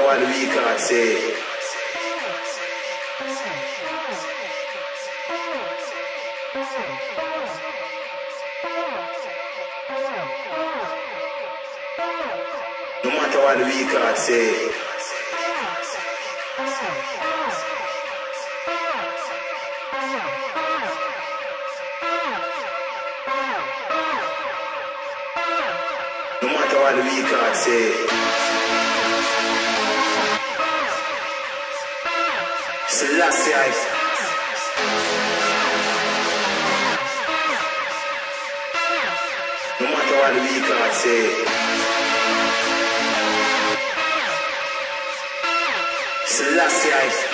what we can't say. No matter what we can't say. No matter what we can't say. Selassie. No matter what we can't say. Selassie.